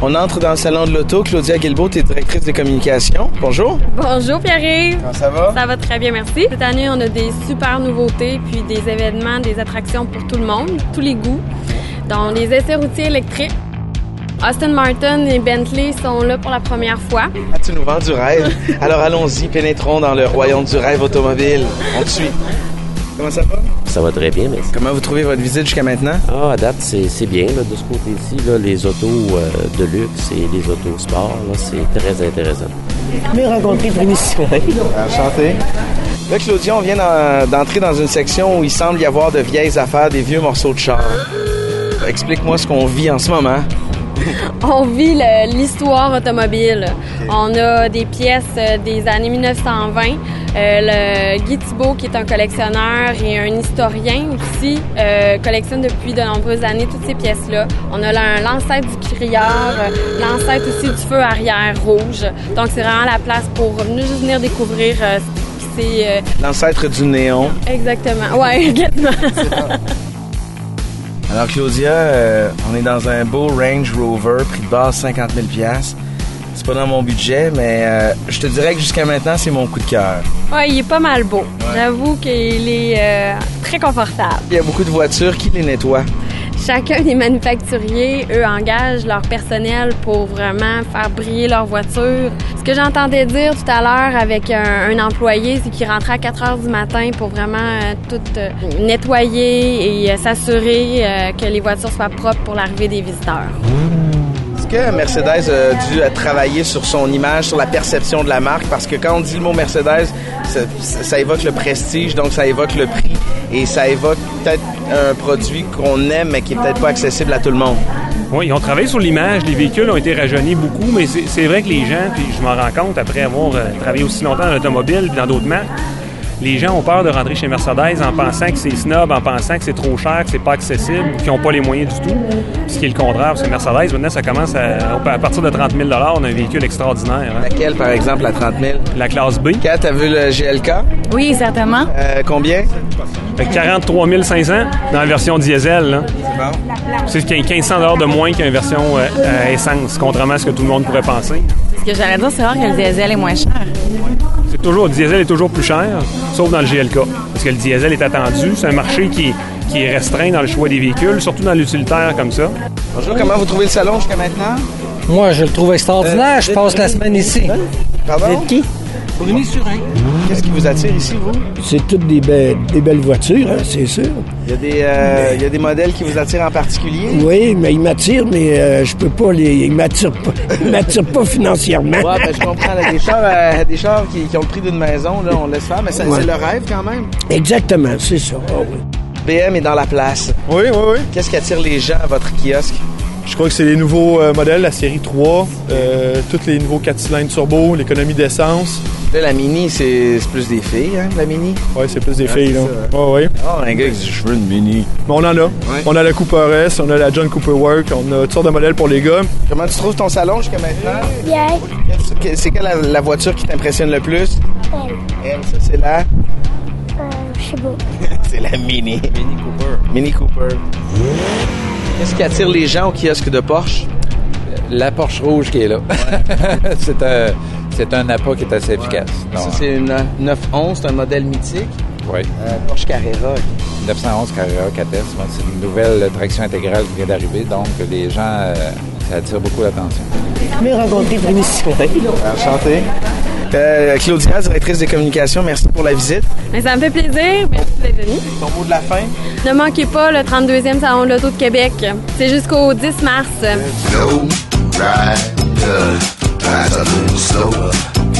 On entre dans le salon de l'auto. Claudia Guilbeault, tu es directrice de communication. Bonjour. Bonjour Pierre-Yves. Comment ça va? Ça va très bien, merci. Cette année, on a des super nouveautés, puis des événements, des attractions pour tout le monde, tous les goûts. Donc, les essais routiers électriques. Aston Martin et Bentley sont là pour la première fois. Ah, tu nous vends du rêve. Alors allons-y, pénétrons dans le royaume du rêve automobile. On te suit. Comment ça va? Ça va très bien, merci. Comment vous trouvez votre visite jusqu'à maintenant? À date, c'est bien. Là, de ce côté-ci, là, les autos de luxe et les autos sport, là, c'est très intéressant. Mais rencontrer Frédéric Simonet. Enchanté. Là, Claudia, on vient d'entrer dans une section où il semble y avoir de vieilles affaires, des vieux morceaux de char. Explique-moi ce qu'on vit en ce moment. On vit l'histoire automobile. On a des pièces des années 1920. Le Guy Thibault, qui est un collectionneur et un historien aussi, collectionne depuis de nombreuses années toutes ces pièces-là. On a l'ancêtre du criard, l'ancêtre aussi du feu arrière rouge. Donc, c'est vraiment la place pour juste venir découvrir c'est... L'ancêtre du néon. Exactement. Ouais, exactement. Alors, Claudia, on est dans un beau Range Rover, prix de base 50 000 $. C'est pas dans mon budget, mais je te dirais que jusqu'à maintenant, c'est mon coup de cœur. Ouais, il est pas mal beau. Ouais. J'avoue qu'il est très confortable. Il y a beaucoup de voitures. Qui les nettoie? Chacun des manufacturiers, eux, engagent leur personnel pour vraiment faire briller leur voiture. Ce que j'entendais dire tout à l'heure avec un employé, c'est qu'il rentrait à 4 heures du matin pour vraiment tout nettoyer et s'assurer que les voitures soient propres pour l'arrivée des visiteurs. Est-ce que Mercedes a dû travailler sur son image, sur la perception de la marque? Parce que quand on dit le mot Mercedes, ça évoque le prestige, donc ça évoque le prix et ça évoque peut-être un produit qu'on aime mais qui est peut-être pas accessible à tout le monde. Oui, ils ont travaillé sur l'image. Les véhicules ont été rajeunis beaucoup, mais c'est vrai que les gens, puis je m'en rends compte après avoir travaillé aussi longtemps dans l'automobile et dans d'autres marques, les gens ont peur de rentrer chez Mercedes en pensant que c'est snob, en pensant que c'est trop cher, que c'est pas accessible, qu'ils n'ont pas les moyens du tout. Ce qui est le contraire, parce que Mercedes, maintenant, ça commence à partir de 30 000 $, on a un véhicule extraordinaire. Hein? Laquelle, par exemple, la 30 000? La classe B. Kat, t'as vu le GLK? Oui, certainement. Combien? Fait que 43 500 dans la version diesel. Là. C'est bon. C'est 1 500 $ de moins qu'une version essence, contrairement à ce que tout le monde pourrait penser. Ce que j'allais dire, c'est rare que le diesel est moins cher. Le diesel est toujours plus cher, sauf dans le GLK. Parce que le diesel est attendu. C'est un marché qui est restreint dans le choix des véhicules, surtout dans l'utilitaire comme ça. Bonjour, comment vous trouvez le salon jusqu'à maintenant? Moi, je le trouve extraordinaire. Je passe la semaine ici. Pardon? Vous êtes qui? Bruni Surin. Qu'est-ce qui vous attire ici, vous? C'est toutes des belles voitures, hein, c'est sûr. Il y a des modèles qui vous attirent en particulier? Oui, mais ils m'attirent, mais je peux pas ils m'attirent pas financièrement. Ouais, ben, je comprends. Là, des chars qui ont le prix d'une maison, là, on laisse faire, mais c'est le rêve quand même. Exactement, c'est ça. Oh, oui. BM est dans la place. Oui. Qu'est-ce qui attire les gens à votre kiosque? Je crois que c'est les nouveaux modèles, la série 3, tous les nouveaux 4 cylindres turbo, l'économie d'essence. Là, la Mini, c'est plus des filles, hein, la Mini? Oui, c'est plus des filles, là. Oui. Oh, un gars qui dit « je veux une Mini ». Mais on en a. Ouais. On a la Cooper S, on a la John Cooper Work, on a toutes sortes de modèles pour les gars. Comment tu trouves ton salon jusqu'à maintenant? Bien. C'est quelle la voiture qui t'impressionne le plus? Elle, ça, c'est la? Je sais pas. C'est la Mini. Mini Cooper. Qu'est-ce qui attire les gens au kiosque de Porsche? La Porsche rouge qui est là. C'est un appât qui est assez efficace. Ça, c'est une 911, c'est un modèle mythique. Oui. Porsche Carrera. 911 Carrera 4S, c'est une nouvelle traction intégrale qui vient d'arriver, donc les gens, ça attire beaucoup l'attention. Mais rencontrer Frédéric Simonet. Enchanté. Claudia, directrice des communications, merci pour la visite. Mais ça me fait plaisir. Merci d'être venu. Ton mot de la fin? Ne manquez pas le 32e Salon de l'Auto de Québec. C'est jusqu'au 10 mars.